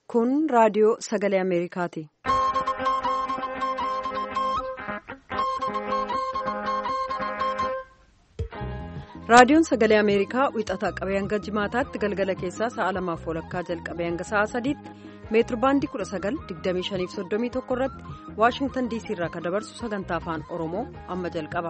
Kun raadiyoo sagalee Ameerikaati. Raadiyoon sagalee Ameerikaa wixataa qabee hanga jimaataatti galgala keessaa sa'a 2:00 jalqabee hanga sa'a 3:00 meetirbaandii 19:25-31 irratti Waashingtan DC irraa kan dabarsu sagantaa afaan Oromoo amma jalqaba.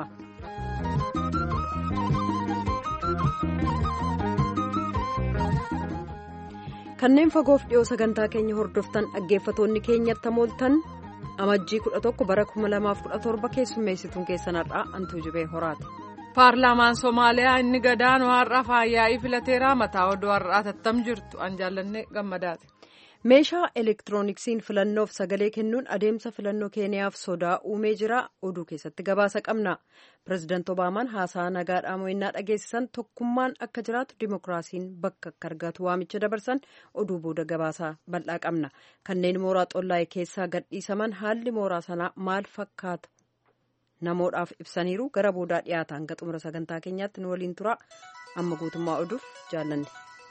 Kanneen fagoof dhiyoo sagantaa keenya hordoftan dhaggeeffatoonni keenyatti mooltan amajjii 11 bara 2017 keessummeessituun keessanarraa Antuu Jibee Horaati. Paarlaamaan Somaaliyaa inni gadaanoo har'a faayyaa'ii filateera mataa oduu har'aa tattam jirtu an jaallanne gammadaati. Meeshaa elektirooniksiin filannoof sagalee kennuun adeemsa filannoo Keeniyaaf sodaa uumee jira. Oduu keessatti gabaasa qabna. Pireezidaanti Obaamaan haasaa nagaadhaa mo'innaa dhageessisan tokkummaan akka jiraatu dimokiraasiin bakka akka argatu waamicha dabarsan oduu booda gabaasaa bal'aa qabna. Kanneen mooraa xollaa'ee keessaa gadhiisaman haalli mooraa sanaa maal fakkaata? Namoodhaaf ibsaniiru gara boodaa dhiyaata hanga xumura sagantaa keenyaatti nu waliin tura. Amma guutummaa oduuf jaallanne.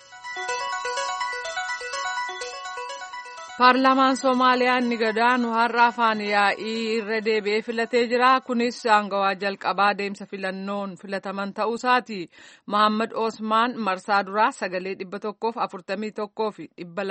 Paarlaamaan Somaaliyaa inni gadaanoo har'a afaan yaa'ii irra deebi'ee filatee jira. Kunis aangawaa jalqabaa adeemsa filannoon filataman ta'uusaati. Mohaammed Osmaan marsaa duraa sagalee 141 fi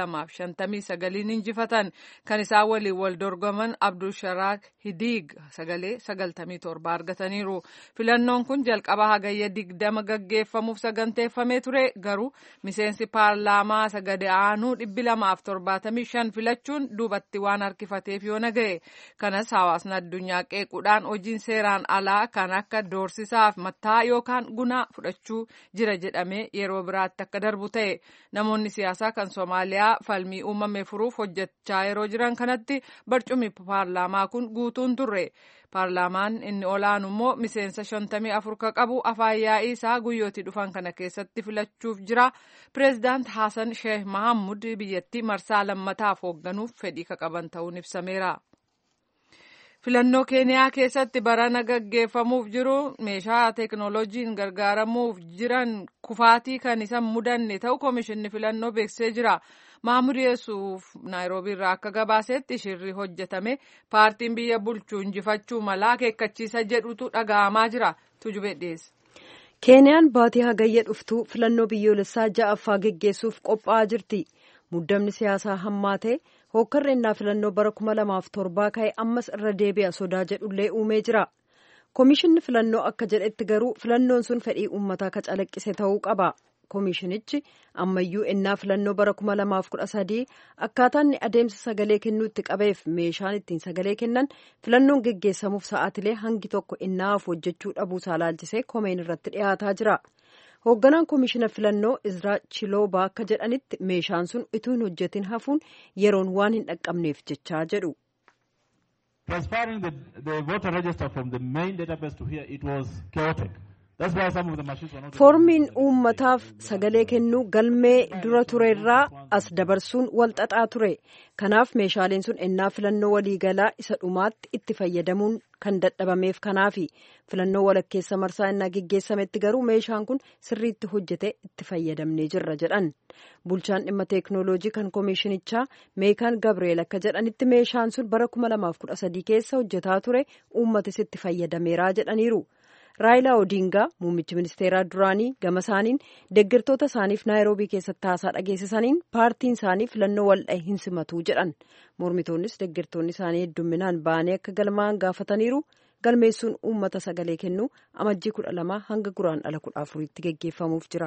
259 injifatan. Kan isaan waliin wal dorgoman Abdusharaak Hidiig sagalee 97 argataniiru. Filannoon kun jalqaba hagayya 20 gaggeeffamuuf saganteeffamee ture. Garuu miseensi paarlaamaa sagade aanuu 275 filachuun duubatti waan harkifateef yoo naga'e. Kanas hawaasni addunyaa qeequudhaan hojiin seeraan alaa kan akka doorsisaaf mattaa yookaan gunaa fudhachuu jira jedhamee yeroo biraatti akka darbu ta'e. Namoonni siyaasaa kan Somaaliyaa falmii uumame furuuf hojjechaa yeroo jiran kanatti barcummi paarlaamaa kun guutuun turre. Paarlaamaan inni olaanu immoo miseensa 54 ka qabu afaan yaa'ii isaa guyyootii dhufan kana keessatti filachuuf jira. Pireezidaant Hassan Sheikh Mahamud biyyattii marsaa lammataaf hoogganuuf fedhii ka qaban ta'uun ibsameera. Filannoo Keeniyaa keessatti barana gaggeeffamuuf jiru meeshaa teekinooloojiin gargaaramuuf jiran kufaatii kan isa mudanne ta'u Komishinni Filannoo beeksisee jira. Maamud Yesuuf Naayiroobii irraa akka gabaasetti shirri hojjetame paartiin biyya bulchuu injifachuu malaa akeekkachiisa jedhutu dhaga'amaa jira. Tujubee dhiyeessa. Keeniyaan baatii hagayya dhuftuu filannoo biyyoolessaa ja'affaa geggeessuuf qophaa'aa jirti. Muddamni siyaasaa hammaatee hookkarreennaa filannoo bara 2007 ka'e ammas irra deebi'a sodaa jedhullee uumee jira. Komishinni filannoo akka jedhetti garuu filannoon sun fedhii uummataa ka calaqqise ta'uu qaba. Komishinichi ammayyuu ennaa filannoo bara 2013 akkaataan adeemsa sagalee kennuutti qabeef meeshaan ittiin sagalee kennan filannoon geggeessamuuf sa'aatilee hangi tokko ennaaf hojjechuu dhabuusaa laalchisee komeen irratti dhiyaataa jira. Hoogganaan komishina filannoo Izraa Chiloobaa akka jedhanitti meeshaan sun utuu hin hojjetin hafuun yeroon waan hin dhaqqabneef jechaa jedhu. Transferring the voter register from the main database to here, it was chaotic. Foormiin uummataaf sagalee kennuu galmee dura turerraa as dabarsuun wal xaxaa ture. Kanaaf meeshaaleen sun ennaa filannoo waliigalaa isa dhumaatti itti fayyadamuun kan dadhabameef kanaafi filannoo walakkeessa marsaa ennaa geggeessametti garuu meeshaan kun sirriitti hojjete itti fayyadamnee jirra jedhan. Bulchaan dhimma teeknooloojii kan komishinichaa Meekaan Gabriel akka jedhanitti meeshaan sun bara 2013 keessa hojjetaa ture uummatis itti fayyadameeraa jedhaniiru. Raayilaa Odingaa muummichi ministeeraa duraanii gama isaaniin deeggartoota isaaniif Naayiroobii keessatti haasaa dhageessisaniin paartiin isaanii filannoo waldha'e hin simatu jedhan. Mormitoonnis deeggartoonni isaanii heddumminaan ba'anii akka galmaa'an gaafataniiru. Galmeessuun uummata sagalee kennuu amajjii 12 hanga guraandhala 14tti geggeeffamuuf jira.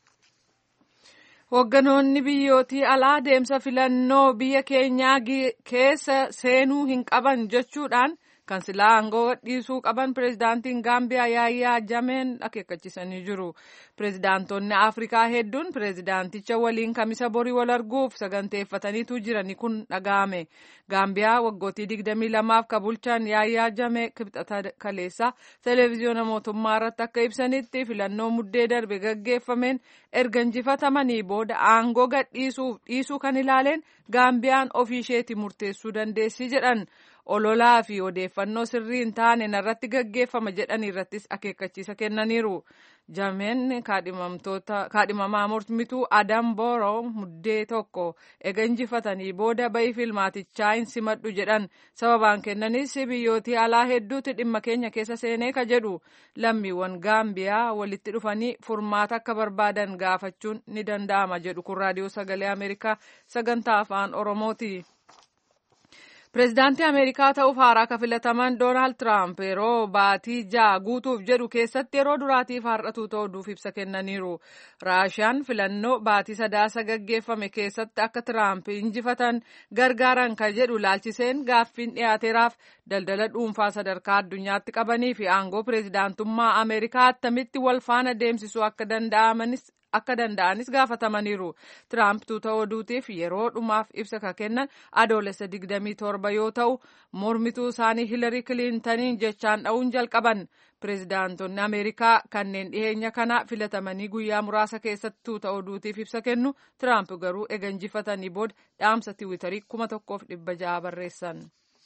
Hoogganoonni biyyootii alaa adeemsa filannoo biyya keenyaa keessa seenuu hin qaban jechuudhaan kan silaa aangoo dhiisuu qaban pireezidaantiin Gaambiyaa Yaayyaa Jameen akeekkachiisanii jiru. Pireezidaantonni Afrikaa hedduun pireezidaanticha waliin kamisa borii wal arguuf saganteeffataniitu jirani kun dhaga'ame. Gaambiyaa waggootii 22f ka bulchan Yaayyaa Jamee kibxata kaleessa televezyiyoona mootummaa irratti akka ibsanitti filannoo muddee darbe gaggeeffameen erga injifatamanii booda aangoo gadhiisuu kan ilaaleen Gaambiyaan ofii isheetii murteessuu dandeessi jedhan. ololaa fi odeeffannoo sirrii hin taane narratti gaggeeffama jedhan irrattis akeekkachiisa kennaniiru. Jameen kaadhimamaa mormituu Adam Barrow muddee tokko ega injifatanii booda bayii filmaatichaa hin simadhu jedhan. Sababaan kennanis biyyootii alaa hedduutti dhimma keenya keessa seenee ka jedhu. Lammiiwwan Gaambiyaa walitti dhufanii furmaata akka barbaadan gaafachuun ni danda'ama jedhu kun raadiyoo sagalee Ameerikaa sagantaa afaan Oromooti. Pireezidaantii Ameerikaa ta'uuf haaraa ka filataman Doonaald Tiraamp yeroo baatii 6 guutuuf jedhu keessatti yeroo duraatiif har'atuu ta'uuf ibsa kennaniiru. Raashiyaan filannoo baatii 3 gaggeeffame keessatti akka Tiraamp injifatan gargaaran ka jedhu laalchiseen gaaffiin dhiyaateeraaf daldala dhuunfaa sadarkaa addunyaatti qabanii fi aangoo pireezidaantummaa Ameerikaa attamitti wal faana deemsisuu akka danda'anis gaafatamaniiru. Tiraamp tuuta oduutiif yeroo dhumaaf ibsa ka kennan adoolessa 27 yoo ta'u mormituu isaanii Hilarii Kiliintaniin jechaan dha'uun jalqaban. Pireezidaantonni Ameerikaa kanneen dhiheenya kana filatamanii guyyaa muraasa keessatti tuuta oduutiif ibsa kennu. Tiraamp garuu ega injifatanii booda dhaamsa tiwiitarii 1600 barreessan.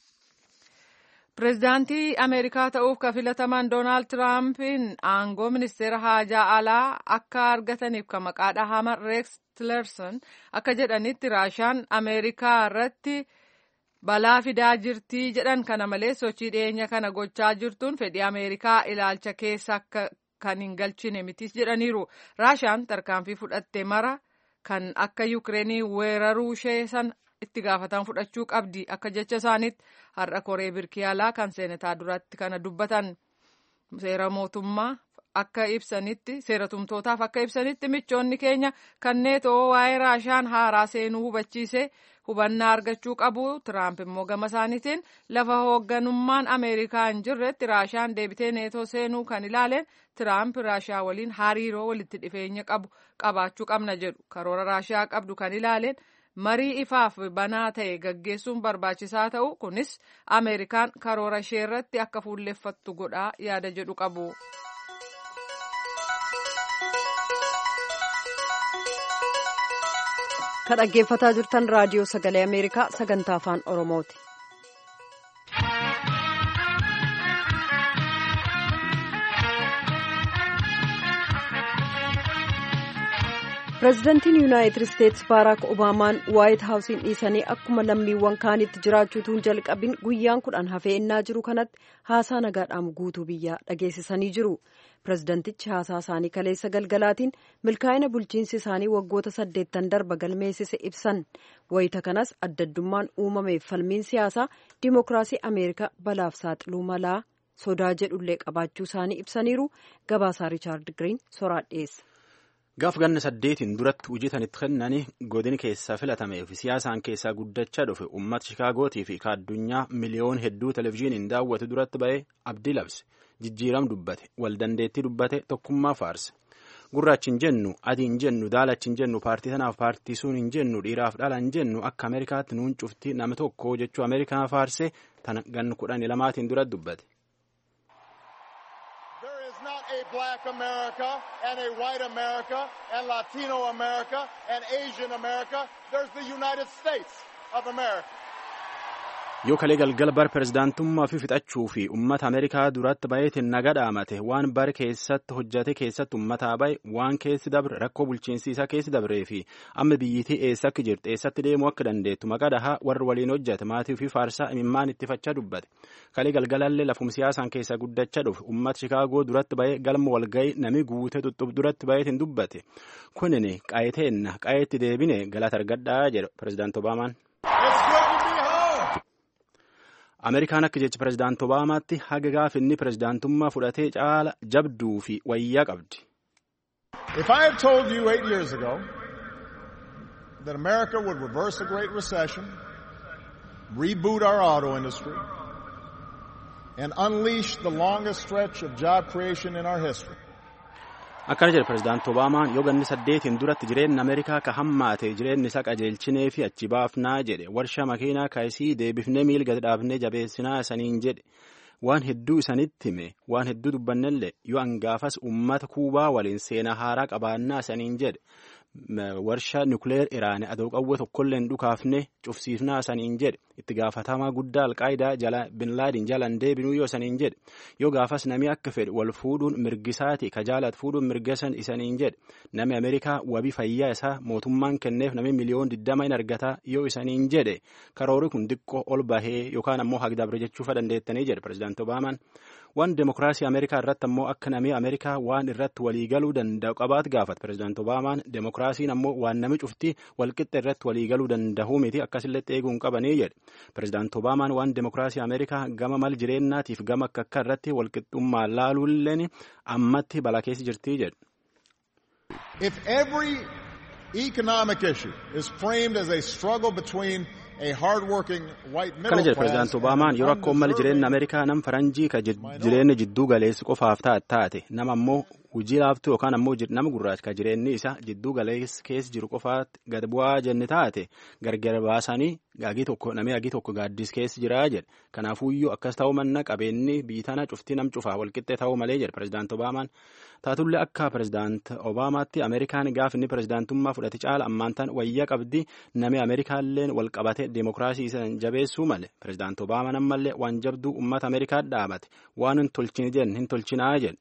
Pireezidaantii Ameerikaa ta'uuf ka filataman Doonaald Tiraampiin aangoo ministeera haajaa alaa akka argataniif ka maqaa dhahaman Rex Tillerson akka jedhanitti Raashiyaan Ameerikaa irratti balaa fidaa jirtii jedhan. Kana malees sochii dhiyeenya kana gochaa jirtuun fedhii Ameerikaa ilaalcha keessa kan hin galchine mitis jedhaniiru. Raashiyaan tarkaanfii fudhatte mara kan akka Yukireenii weeraruu ishee san itti gaafatan fudhachuu qabdi akka jecha isaaniitti. Har'a koree birkii alaa kan seenataa duratti kana dubbatan. Seera mootummaa akka ibsanitti seera tumtootaaf akka ibsanitti michoonni keenya kanneen waa'ee Raashiyaan haaraa seenuu hubachiise hubannaa argachuu qabu. Tiraamp immoo gama isaaniitiin lafa hoogganummaan Ameerikaa hin jirretti Raashiyaan deebitee neetoo seenuu kan ilaaleen Tiraamp Raashiyaa waliin hariiroo walitti dhufeenya qabaachuu qabna jedhu. Karoora Raashiyaa qabdu kan ilaaleen marii ifaaf banaa ta'e gaggeessuun barbaachisaa ta'u kunis Ameerikaan karoora ishee irratti akka fuulleffattu godhaa yaada jedhu qabu. Kan dhaggeeffataa jirtan raadiyoo sagalee Ameerikaa sagantaa afaan Oromooti. Pireezidantiin Yuunaayitid Isteetsi Baaraak Obaamaan Waayit Haawusiin dhiisanii akkuma lammiiwwan kaanitti jiraachuutuun jalqabin guyyaan 10 hafee innaa jiru kanatti haasaa nagaadhaan guutuu biyyaa dhageessisanii jiru. Pireezidantichi haasaa isaanii kaleessa galgalaatiin milkaa'ina bulchiinsi isaanii waggoota 8 darba galmeessise ibsan. Wayita kanas addaddummaan uumameef falmiin siyaasaa dimookiraasii Ameerikaa balaaf saaxiluu malaa sodaa jedhullee qabaachuu isaanii ibsaniiru. Gabaasaa Riichaard Giriin soraa dhiyeessa. Gaaf ganna 8 duratti hojjetanitti kennanii godina keessaa filatamee fi siyaasaan keessaa guddachaa dhufe uummata Shikaagootii fi addunyaa miliyoon hedduu televizyiiniin daawwatu duratti ba'ee abdii labse, jijjiiram dubbate, wal dandeettii dubbate, tokkummaa faarse. Gurraachi hin jennu, adii hin jennu, daalachi hin jennu, paartii tanaaf paartii sun hin jennu, dhiiraaf dhala hin jennu, akka Ameerikaatti nuun cufti nama tokko jechuu Ameerikaa faarse tana ganna 12 duratti dubbate. A black America and a white America and Latino America and Asian America. There's the United States of America. Yoo kalee galgala bar pireezidaantummaa fi fixachuu fi uummata Ameerikaa duratti baay'eetiin naga dhaamate waan bar keessatti hojjate keessatti uummataa baay'e waan keessi dabre rakkoo bulchiinsi isaa keessi dabree fi amma biyyittii eessa akka jirtu eessatti deemuu akka dandeettu maqaa dhahaa warri waliin hojjate maatii fi faarsaa imimmaan itti fachaa dubbate. Kalee galgalallee lafum siyaasaan keessaa guddachaa dhufe uummata Shikaagoo duratti baay'ee galma walga'ii nami guutee xuxxub duratti baay'eetiin dubbate. Kunini qaayiteenna qaayetti deebine galata argadhaa jedha pireezidaanti Obaamaan. Ameerikaan akka jecha pireezidaanti Obaamaatti haga gaaf inni pireezidaantummaa fudhatee caala jabduu fi wayyaa qabdi. If I had told you 8 years ago that America would reverse a great recession, reboot our auto industry, and unleash the longest stretch of job creation in our history. Akkana jedha pireezidaanti Obaamaan yoo ganni 8 duratti jireenya Ameerikaa ka hammaate jireenyi isaa qajeelchinee fi achi baafnaa jedhe warshaa makiinaa kaayisii deebifnee miilga dhaabnee jabeessinaa isaniin jedhe waan hedduu isanitti hime waan hedduu dubbannellee yoo angaafas uummata Kuubaa waliin seenaa haaraa qabaannaa isaniin jedhe warshaa nukleer Iraan adoo qawwee tokkollee hin dhukaafne cufsiifnaa saniin jedhe itti gaafatamaa guddaa alqaayidaa jala bin laadin jalaan deebinuu yoo saniin jedhe yoo gaafas namni akka fedhe wal fuudhuun mirgisaati ka jaalat fuudhuun mirgasan isaniin jedhe namni Ameerikaa wabii fayyaa isaa mootummaan kenneef namni miliyoon 20 hin argataa yoo isaniin jedhe karoori kun diqqoo ol bahee yookaan ammoo hagdabre jechuufa dandeettanii jedhe pirezidaanti Obaamaan. Waan demokiraasii Ameerikaa irratti ammoo akka namni Ameerikaa waan irratti waliigaluu danda'u qabaat gaafate pirezidaanti Obaamaan demokiraasiin ammoo waan nami cufti walqixxe irratti waliigaluu danda'uu miti akkasillee eeguun qabanii jedhe pirezidaanti Obaamaan waan demokiraasii Ameerikaa gama mal jireenyaatiif gama akka irratti walqixxummaa laaluulleen ammatti balaa keessa jirtii jedhe. If every economic issue is framed as a struggle between Kana jedhe pirezidaanti Obaamaan yeroo akka uummanni jireenya Ameerikaa nam faranjii ka jireenya jidduu galeessi qofaaf taate nama ammoo hojii laaftuu yookaan ammoo nama gurraacha ka jireenyi isaa jidduu galeessi keessa jiru qofaatti gad bu'aa jenne taate gargar baasanii namni tokko gaaddis keessa jiraa jedhe kanaafuyyuu akkas ta'uu manna qabeenyi biitana cuftii nam cufaa walqixxee ta'uu malee jedhe pirezidaanti Obaamaan. Taatullee akka pirezidaanti Obaamaatti Ameerikaan gaafa inni pirezidaantummaa fudhate caala ammaantaan wayyaa qabdi namni Ameerikaalleen wal qabate demokiraasii isaan jabeessuu male pirezidaanti Obaamaan ammallee waan jabduu uummata Ameerikaa dhaabate waan hin tolchine jedhan hin tolchinaa jedhe.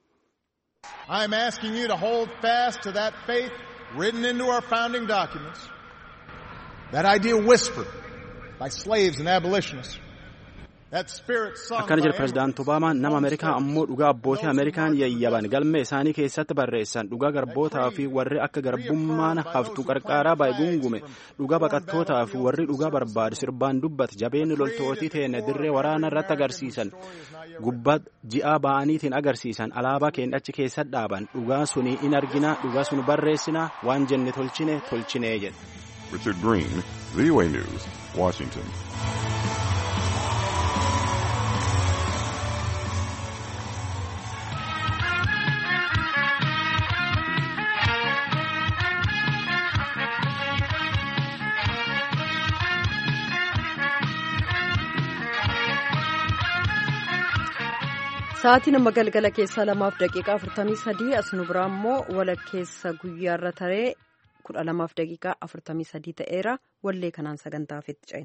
I am asking you to hold fast to that faith written into our founding documents, that idea whispered by slaves and abolitionists. Akkana jedhe pirezidaanti Obaamaan nama Ameerikaa ammoo dhugaa abbootii Ameerikaan yayyaban galmee isaanii keessatti barreessan dhugaa garbootaa fi warri akka garbummaan haftu qarqaaraa baay'ee dhugaa baqattootaa fi warri dhugaa barbaadu sirbaan dubbate jabeenni loltootii teenne dirree waraana irratti agarsiisan gubbaa ji'aa ba'aniitiin agarsiisan alaabaa keenya achi keessa dhaaban dhugaa suni in argina dhugaa sun barreessina waan jenne tolchine jedhe. Richard Green, VOA News, Washington. Sa'aatiin amma galgala keessaa 2:43 as nu biraa immoo walakkeessa guyyaarra taree 12:43 ta'eera wallee kanaan sagantaaf itti ceene.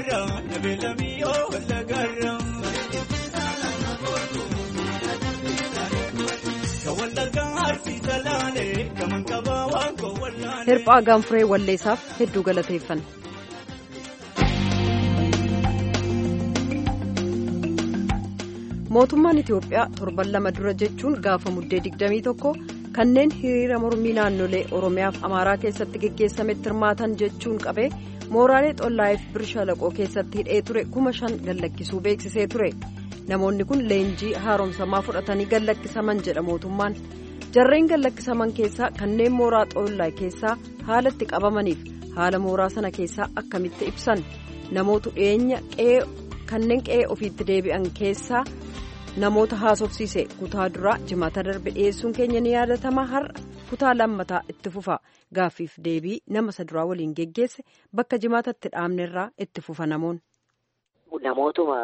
garra nabeelamiyo walla garra. Hirphaa Gaanfuree Walleessaaf hedduu galateeffanna. Mootummaan Itiyoophiyaa torban lama dura jechuun gaafa muddee 21 kanneen hiriira mormii naannolee Oromiyaaf Amaaraa keessatti geggeessametti hirmaatan jechuun qabee mooraalee xollaa'eef Birshalaqoo keessatti hidhee ture 5,000 gallakkisuu beeksisee ture. Namoonni kun leenjii haaromsamaa fudhatanii gallakkisaman jedha mootummaan. Jarreen gallakkisaman keessaa kanneen mooraa xollaa keessaa haala itti qabamaniif haala mooraa sana keessaa akkamitti ibsan namoota dhiyeenya kanneen qe'ee ofiitti deebi'an keessaa namoota haasofsiise kutaa duraa jimaata darbe dhiyeessuun keenya ni yaadatama. Har'a kutaa lammataa itti fufa. Gaaffiif deebii nama isa duraa waliin geggeesse bakka jimaatatti dhaabnerraa itti fufa namoonni. Namootuma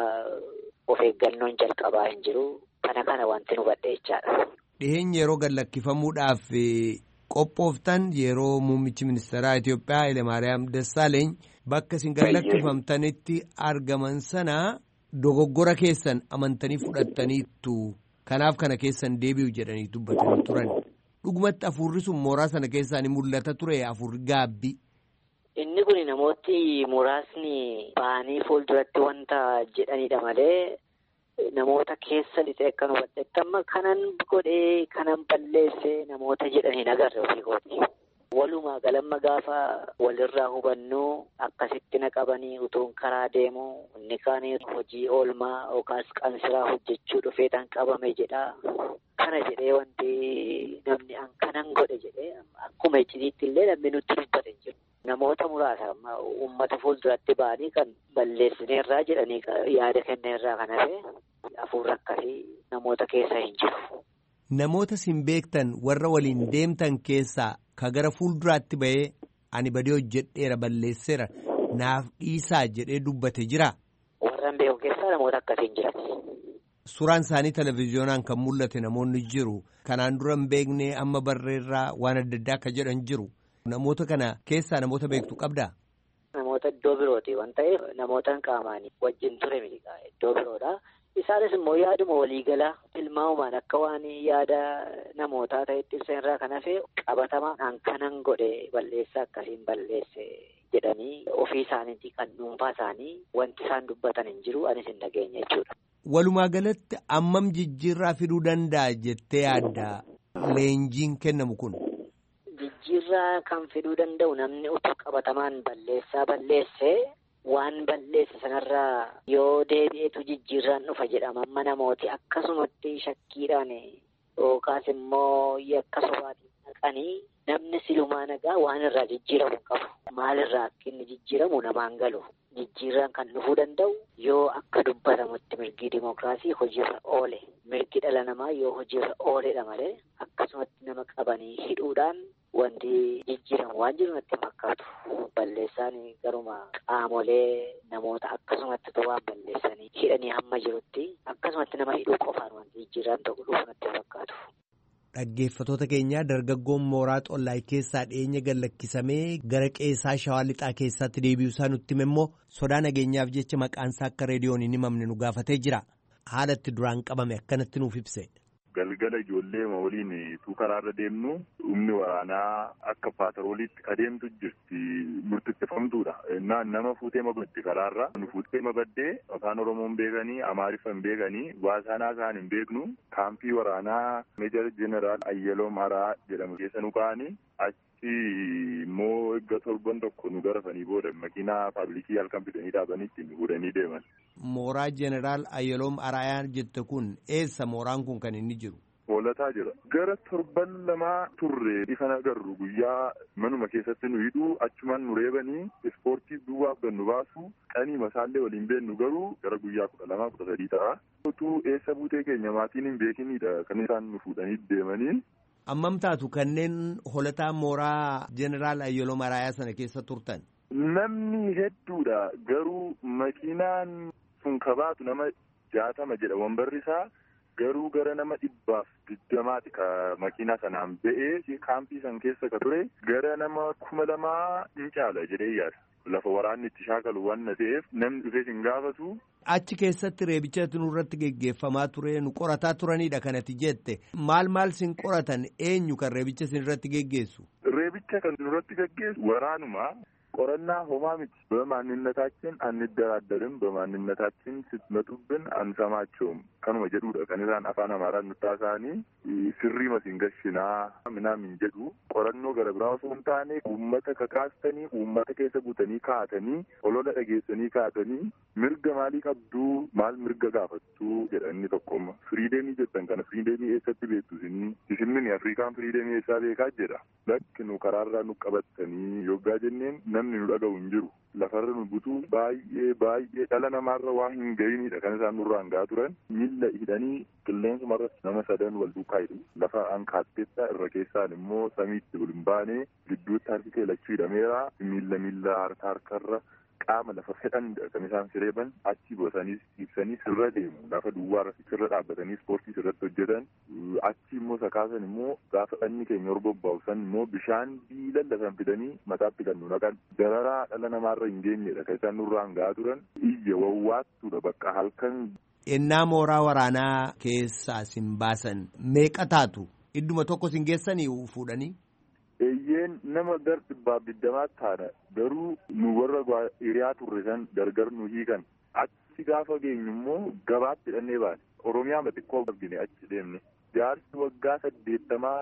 of eeggannoon jalqabaa hin jiru. Kana wanti nu badheechaadha. Dhiyeenya yeroo gallakkifamuudhaaf qophooftan yeroo muummichi ministeeraa Itiyoophiyaa Hayilemaariyaam Dassaaleeny bakka isin gallakkifamtanitti argaman sana dogoggora keessan amantanii fudhattaniittu. Kanaaf kana keessan deebi'u jedhanii dubbatanii turan. Dhugumatti hafuurri sun mooraa sana keessaa ni mul'ata ture hafuurri gaabbii. Inni kun namooti muraasni ba'anii fuulduratti wanta jedhanidha malee. Namoota keessa lixee akka nu badheettamma kanan godhee kanan balleesse namoota jedhanii nagarre ofii kooti. Walumaa galamma gaafa walirraa hubannu akkasitti na qabanii utuun karaa deemu inni kaanii hojii oolmaa yookaas qansiraa hojjechuu dhufeetan qabame jedha. Kana jedhee wanti namni an kanan godhe jedhee akkuma icciitiitti illee namni nutti dubbate jiru. Namoota muraasa uummata fuulduratti ba'anii kan balleessineerraa jedhanii yaada kenneerraa kan hafe hafuurri akkasii namoota keessa hin jiru. Namoota sin beektan warra waliin deemtan keessaa ka gara fuulduraatti ba'ee ani badii hojjedheera balleesseera naaf dhiisaa jedhee dubbate jira. Warra beeku keessaa namoota akkasii hin jiran. Suuraan isaanii televiziyoonaan kan mul'ate namoonni jiru. Kanaan dura hin beekne amma barreerraa waan adda addaa akka jedhan jiru. Namoota kana keessaa namoota beektu qabdaa? Namoota iddoo birooti waan ta'eef namoota qaamaanii wajjin ture miliqaa iddoo biroodha. Isaanis immoo yaaduma waliigalaa tilmaamumaan akka waan yaada namootaa ta'etti ibsanirraa kan hafe qabatamaan an kanan godhe balleessaa akkasiin balleesse jedhanii ofii isaaniitti kan dhuunfaa isaanii wanti isaan dubbatan hin jiru anis hin dhageenye jechuudha. Walumaa galatti ammam jijjiirraa fiduu danda'a jettee yaadda leenjiin kennamu kun? Jijjiirraa kan fiduu danda'u namni utuu qabatamaan balleessaa balleesse waan balleesse sanarraa yoo deebi'eetu jijjiirraan dhufa jedhama. Amma namooti akkasumatti shakkiidhaan yookaas immoo yakka sobaatiin dhaqanii namni silumaa nagaa waan irraa jijjiiramu qabu. Maalirraa akka inni jijjiiramu namaan galu. Jijjiirraan kan dhufuu danda'u yoo akka dubbatamutti mirgi dimookiraasii hojiirra oole. Mirgi dhala namaa yoo hojiirra ooledha malee akkasumatti nama qabanii hidhuudhaan wanti jijjiiramu waan jiru natti fakkaatu. Balleessaan garuma qaamolee namoota akkasumatti waan balleessanii hidhanii hamma jirutti akkasumatti nama hidhuu qofaan wanti jijjiiraan tokko dhufu natti fakkaatu. Dhaggeeffatoota keenyaa dargaggoon mooraa xollaay keessaa dhiyeenya gallakkisamee gara qeessaa shawaa lixaa keessatti deebi'uusaa nutti hime immoo sodaa nageenyaaf jecha maqaansaa akka reediyoon hin himamne nu gaafatee jira. Haala itti duraan qabame akkanatti nuuf ibse. Galgala ijoollee waliin tu karaarra deemnu humni waraanaa akka paatarooliitti adeemtu jirti murteeffamtuudha. Nama fuutee mabadde karaarra nu fuutee mabaddee afaan Oromoon beekanii Amaariffaan beekanii waasaanaa isaan hin beeknu kaampii waraanaa Meejar Jeneraal Ayyaloom Araa jedhamu keessa nu kaa'anii achi immoo eegga torban tokko nu garafanii booda makiinaa paabliikii halkan fidanii dhaabanii ittiin fuudhanii deeman. Mooraa Jeneraal Ayyaloom Araa jette kun eessa mooraan kun kan inni jiru? Hoolataa jira. Gara torban lamaa turre ifa agarru guyyaa manuma keessatti nu hidhuu achumaan nu reebanii ispoortii duwwaaf kan nu baasu qanii masaallee waliin beennu garuu gara guyyaa 12-13 ta'a. Utuu eessa buutee keenya maatiin hin beekinidha kan isaan nu fuudhanii deemanii. Ammam taatu kanneen hoolataa mooraa Jeneraal Ayyaloom Araa sana keessa turtan? Namni hedduudha garuu makiinaan sun kabaatu nama 60 jedha wambarri isaa. Garuu gara nama 120 ka makiinaa sanaan ba'ee kaampii san keessa ka ture gara nama 2,000 hin caala jedhee yaada. lafa waraanni itti shaakalu waan ta'eef namni dhufee hin gaafatu. Achi keessatti reebichatu nurratti geggeeffamaa ture nu qorataa turanidha kanatti jette maal sin qoratan eenyu kan reebicha sin irratti geggeessu? Reebicha kan nurratti geggeessu waraanuma ቆረና ሆማሚት በማንነታችን አንደራደርም በማንነታችን ስትመጡብን አንሰማቸውም ከነመ ጀዱዳ ከነዛን አፋን አማራ ንታሳኒ ስሪ መስንገሽና ምናምን ጀዱ ቆረኖ ገረብራው ሶንታኔ ኡመተ ከካስተኒ ኡመተ ከሰጉተኒ ካተኒ ኦሎለ ደጌሰኒ ካተኒ ምርገ ማሊ ቀብዱ ማል ምርገ ጋፈቱ ጀደኒ ተቆም ፍሪደሚ ጀተን ከነ ፍሪደሚ ኤሰት ቤቱሲኒ ሲስምን የአፍሪካን ፍሪደሚ ኤሳቤ ካጀዳ ለክኑ ከራራ ኑ ቀበተኒ ዮጋጀኔን namni nu dhaga'u hin jiru lafarra nu butuu baay'ee dhala namaarra waan hin ga'inidha kan isaan nurraan ga'aa turan miilla hidhanii qilleensumarra nama sadan wal duukaa hidhu lafa ankaatteessa irra keessaan immoo samiitti ol hin baane gidduutti harki kee lachuu hidhameera miilla harkarra qaama lafa fedhan kan isaan sireeban achi boosanii ibsanii sirra deemu lafa duwwaarra sirra dhaabbatanii ispoortii sirratti hojjetan achi immoo sakaasan immoo gaafa dhanni keenya orbobbaasan immoo bishaan biilallasan fidanii mataatti kan nu naqan dararaa dhala namaarra hin geenyedha kan isaan nurraan ga'aa turan iyya wawwaattuudha bakka halkan. Ennaa mooraa waraanaa keessaa sin baasan meeqa taatu idduma tokko sin geessanii fuudhanii? Eeyyeen nama gar dhibbaa biddamaa taana garuu nu warra hiriyaa turre san gargar nu hiikan achi gaafa geenyu immoo gabaatti hidhannee baane oromiyaa xiqqoo argine achi deemne jaarsi waggaa 80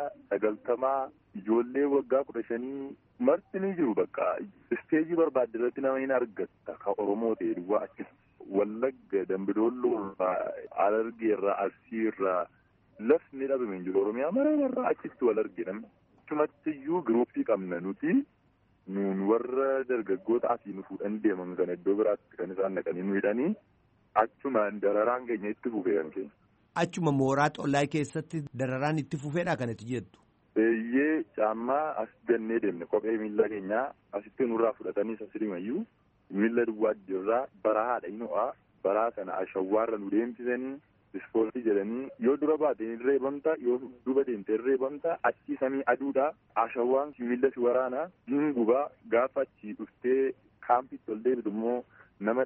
90 ijoollee waggaa 15 marti ni jiru bakka isteejii barbaadde irratti nama hin argatta ka oromoo ta'e duwwaa achi wallagga dambidolloo Harargee irraa Arsii irraa lafni dhabame hin jiru oromiyaa maraarraa achitti wal argine. Akkasumattiyyuu giruuppii qabna nuti nuun warra dargaggoota asii nu fuudhan deeman kan iddoo biraatti kan isaan naqanii nu hidhanii achumaan dararaan keenya itti fufeeran keenya. Achuma mooraa xollaa keessatti dararaan itti fufeedha kanatti jettu. Eeyyee caammaa as gannee deemne kophee miilla keenyaa asitti nurraa fudhatanii sasirimayyuu miilla duwwaa jirraa barahaadha ino'a baraa sana ashawwaarra nu deemsisanii. Ispoortii jedhanii yoo dura baate hin reebamta yoo duuba deemte hin reebamta achi samii aduudha ashawwaan miilla si waraana hin gubaa gaafa achi dhuftee kaampitti ol deebitu immoo nama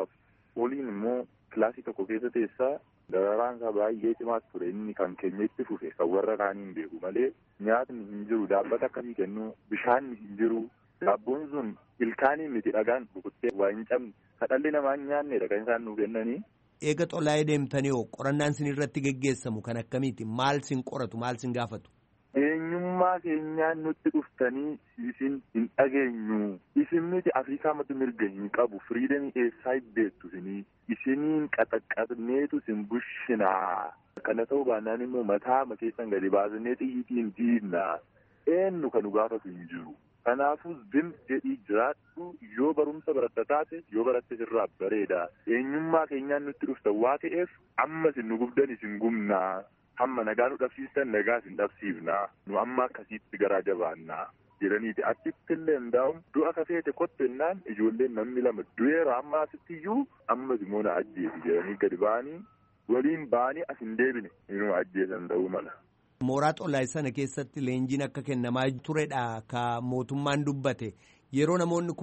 100 oliin immoo kilaasii tokko keessa teessaa dararaan isaa baay'ee cimaas ture inni kan keenya itti fufe kan warra kaanii hin beeku malee nyaatni hin jiru dhaabbata akkasii kennu bishaanni hin jiru daabboon sun ilkaanii miti dhagaan bukuttee waa hin cabne kadhalli namaa hin nyaannedha kan isaan nuuf kennanii. Eega xolaa'ee deemtanii hoo qorannaan sin irratti geggeessamu kan akkamiiti maal sin qoratu maal sin gaafatu? Eenyummaa keenyaan nutti dhuftanii isin hin dhageenyu isin miti Afrikaa matu mirga hin qabu firiidamii eessaa beektu isiniin qaxaqqabneetu sin bushinaa kana ta'uu baannaan immoo mataa keessan gadi baasnee xiyyitiin diinaa eenyu kan nu gaafatu hin jiru. Kanaafuu zim jedhii jiraadhu yoo barumsa baratta taate yoo baratte sirraa bareeda eenyummaa keenyaan nutti dhuftan waa ta'eef amma sin nu gubdan isin gumnaa hamma nagaa nu dhabsiistan nagaa isin dhabsiifnaa nu amma akkasiitti garaa jabaannaa jedhaniiti achitti illee hundaa'uun du'a kafeete kottennaan ijoolleen namni 2 du'eera amma asitti iyyuu amma simoona ajjeesi jedhanii gadi ba'anii waliin ba'anii as hin deebine inuu ajjeesan ta'uu mala. Mooraa xollaa sana keessatti leenjiin akka kennamaa turedha ka mootummaan dubbate yeroo namoonni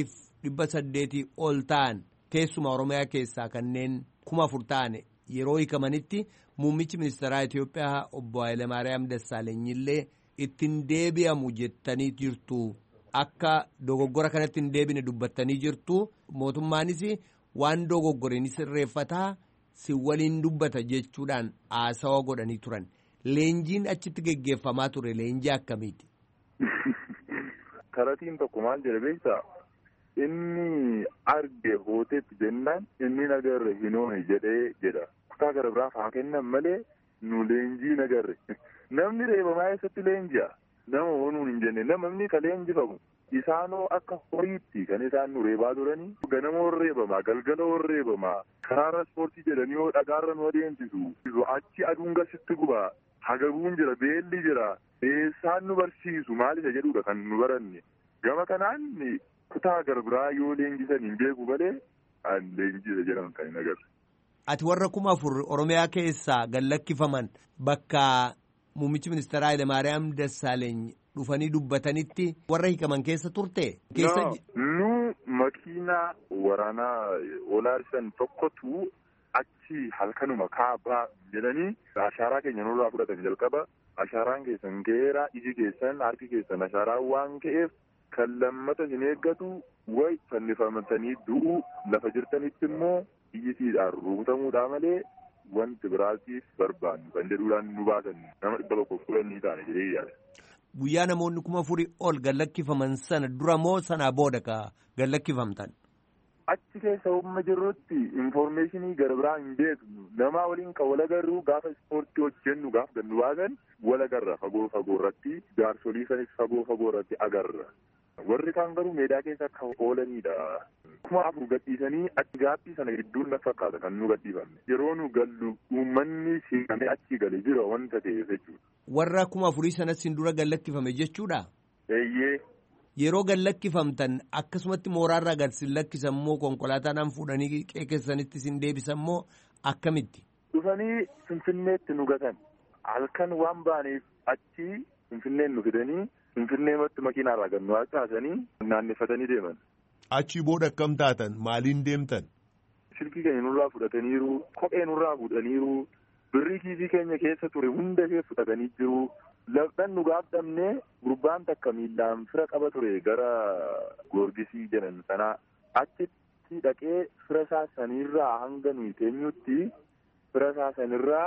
4,800 ol ta'an keessuma Oromiyaa keessaa kanneen 4,000 ta'an yeroo hiikamanitti muummichi ministeeraa Itoophiyaa obbo Hayilemaariyaam Dassaalanyillee ittiin deebi'amu jettanii jirtu akka dogoggora kanatti hin deebine dubbattanii jirtu mootummaanis waan dogoggoreen sirreeffataa si waliin dubbata jechuudhaan haasawa godhanii turan. Leenjiin achitti geggeeffamaa ture leenjii akkamiiti? Karatiin tokko maal jedhe beektaa? Inni arge hooteetti jennaan inni nagarre hin oone jedhee jedha. Kutaa gara biraaf haa kennan malee nu leenjii nagarre. Namni reebamaa eessatti leenji'a? Nama oonuun hin jenne namni ka leenjifamu. Isaanoo akka horiitti kan isaan nu reebaa turanii ganama reebamaa galgala reebamaa karaarra ispoortii jedhanii yoo dhagaarra nu adeemsisu achi aduun gasitti gubaa. Hagabuun jira beelli jira eessaan nu barsiisu maal isa jedhudha kan nu baranne gama kanaan kutaa garbiraa yoo leenjisan hin beeku malee leenjisa jedhaman kan hin agarre. Ati warra 4,000 Oromiyaa keessaa gallakkifaman bakka muummichi ministeeraa Hayilemaariyaam Dassaaleeny dhufanii dubbatanitti warra hiikaman keessa turte? makiinaa waraanaa olaarisan tokkotu achi halkanuma kaabaa jedhanii ashaaraa keenya nurraa fudhatan jalqaba. Ashaaraan keessan ga'eera, iji keessan, harki keessan ashaaraan waan ka'eef kan lammata hin eeggatu way fannifamatanii du'uu lafa jirtanitti immoo iyyisiidhaan rukutamuudhaa malee wanti biraatiif barbaannu kan jedhuudhaan nu baasan nama 110 taane jedhee yaada. Guyyaa namoonni 4,000 ol gallakkifaman sana dura moo sanaa booda ka gallakkifamtan? Achi keessa humna jirrutti infoormeeshinii gara biraa hin beeknu namaa waliin kan wal agarru gaafa ispoortii hojjennu gaafa gannu baasan wal agarra fagoo irratti jaarsolii sanis fagoo irratti agarra. Warri kaan garuu meedaa keessa akka oolanidha. 4,000 gadhiisanii achi gaaffii sana gidduun na fakkaata kan nu gadhiifamne. Yeroo nu gallu uummanni siqamee achi galee jira wanta ta'eef jechuudha. Warra 4,000 sanas hin dura gallakkifame jechuudha? Eeyyee. Yeroo gallakkifamtan akkasumatti mooraarraa gad sin lakkisan moo konkolaataadhaan fuudhanii qeeqessanitti sin deebisan moo akkamitti? Dhufanii Finfinneetti nu gatan. Halkan waan baaneef achi Finfinneen nu fidanii Finfinneematti makiinaarraa gad nu haasa'anii naannefatanii deeman. Achi booda akkam taatan? Maaliin deemtan? Silkii keenya nurraa fudhataniiru, kophee nurraa fuudhaniiru, birrii kiisii keenya keessa ture hunda ishee fudhatanii jiru. Laftan nu gaaftamne gurbaan takka miillaan fira qaba ture gara Goorgisii jedhan sanaa achitti dhaqee fira isaa sanirraa hanga nuyi teenyutti fira isaa sanirraa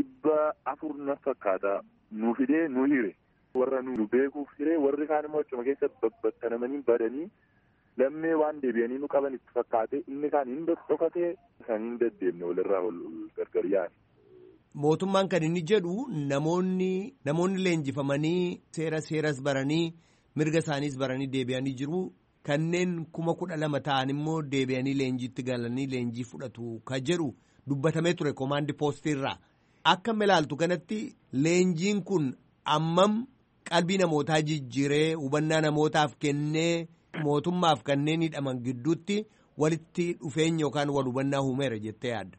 400 na fakkaata nu fidee nu hire. Warra nu beekuuf hire warri kaan immoo achuma keessa babbattanamanii badanii lammee waan deebi'anii nu qaban itti fakkaate inni kaan hin dhokatee isaan hin deddeemne walirraa wal gargar yaa'an. Mootummaan kan inni jedhu namoonni leenjifamanii seeras baranii mirga isaaniis baranii deebi'anii jiru. Kanneen 12,000 ta'an immoo deebi'anii leenjiitti galanii leenjii fudhatu ka jedhu dubbatamee ture koomaandi poostiirraa. Akka ilaaltu kanatti leenjiin kun ammam qalbii namootaa jijjiiree hubannaa namootaaf kennee mootummaaf kanneen hidhaman gidduutti walitti dhufeenya yookaan wal hubannaa uumeera jettee yaadda?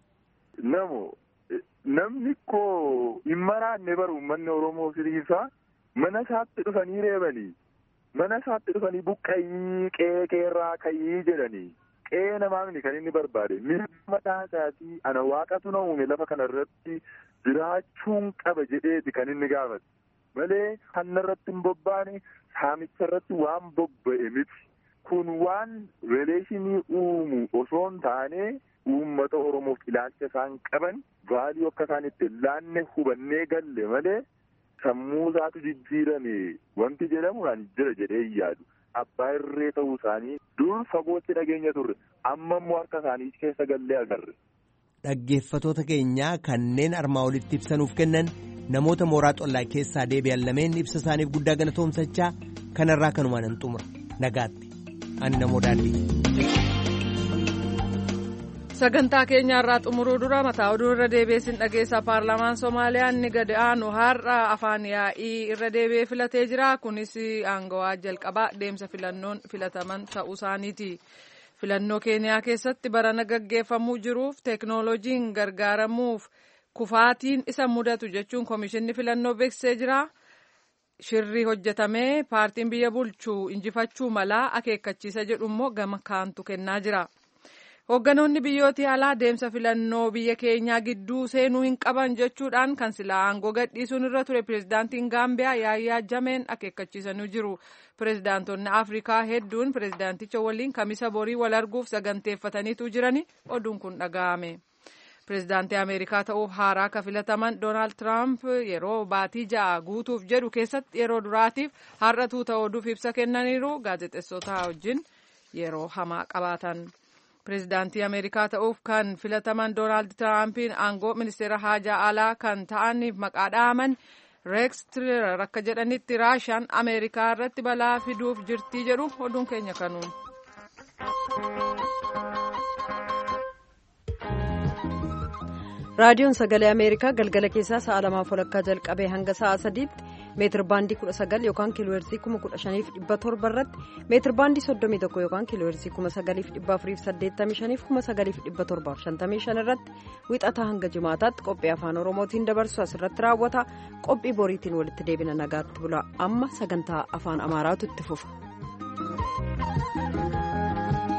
Namni koo hin maraanne baru uummanni Oromoo siriisaa mana isaatti dhufanii reebanii mana isaatti dhufanii buqqayii qeerraa kayii jedhanii qe'ee namaafni kan inni barbaade mirga mataa isaatii ana waaqatu na uume lafa kana irratti jiraachuun qaba jedheeti kan inni gaafate malee hanna irratti hin bobbaane saamicha irratti waan bobba'e miti kun waan reeleeshinii uumu osoo hin taane uummata Oromoof ilaalcha isaan qaban vaalii akka isaan itti laanne hubannee galle malee sammuu isaatu jijjiirame wanti jedhamuudhaan jira jedhee yaadu. Abbaa irree ta'uu isaanii dur fagootti dhageenya turre amma immoo harka isaanii keessa gallee agarre. Dhaggeeffatoota keenyaa kanneen armaa olitti ibsanuuf kennan namoota mooraa xollaa keessaa deebi'an lameen ibsa isaaniif guddaa galatoomsachaa kanarraa kanumaan hin xumura nagaatti ani namoo daandii. Sagantaa keenya irraa xumuruu dura mataa oduu irra deebiin dhageessa paarlaamaan Somaaliyaa inni gad aanu har'a afaan yaa'ii irra deebi'ee filatee jira. Kunis aangawaa jalqabaa deemsa filannoon filataman ta'uu isaaniiti. Filannoo Keeniyaa keessatti barana gaggeeffamuu jiruuf teeknooloojiin gargaaramuuf kufaatiin isa mudatu jechuun komishinni filannoo beeksisee jira. Shirri hojjetamee paartiin biyya bulchuu injifachuu malaa akeekkachiisa jedhu immoo gama kaantu kennaa jira. Hoogganoonni biyyooti alaa deemsa filannoo biyya keenyaa gidduu seenuu hin qaban jechuudhaan kan silaa aangoo gadhiisuun irra ture pirezidaantiin Gaambiyaa Yaayyaa Jameen akeekkachiisanii jiru. Pirezidaantonni Afrikaa hedduun pirezidaanticha waliin kamisa borii wal arguuf saganteeffataniitu jirani oduun kun dhaga'ame. Pirezidaantii Ameerikaa ta'uuf haaraa ka filataman Doonaald Tiraamp yeroo baatii 6 guutuuf jedhu keessatti yeroo duraatiif har'a tuuta oduuf ibsa kennaniiru gaazexeessota wajjin yeroo hamaa qabaatan. Pireezidaantii Ameerikaa ta'uuf kan filataman Doonaald Tiraampiin aangoo ministeera haajaa alaa kan ta'aniif maqaa dhaaman Reeks Tilleer akka jedhanitti Raashiyaan Ameerikaa irratti balaa fiduuf jirtii jedhu oduun keenya kanuun. Raadiyoon Sagalee Ameerikaa galgala keessaa sa'a 2:00 jalqabee hanga sa'a 3tti meetir baandii 19 yookaan kiilooheerzii 15,700 irratti meetir baandii 31 yookaan kiilooheerzii 9,485 fi 9,755 irratti wixataa hanga jimaataatti qophii afaan Oromootiin dabarsu asirratti raawwata. Qophii boriitiin walitti deebina nagaatti bula. Amma sagantaa afaan Amaaraatu itti fufa.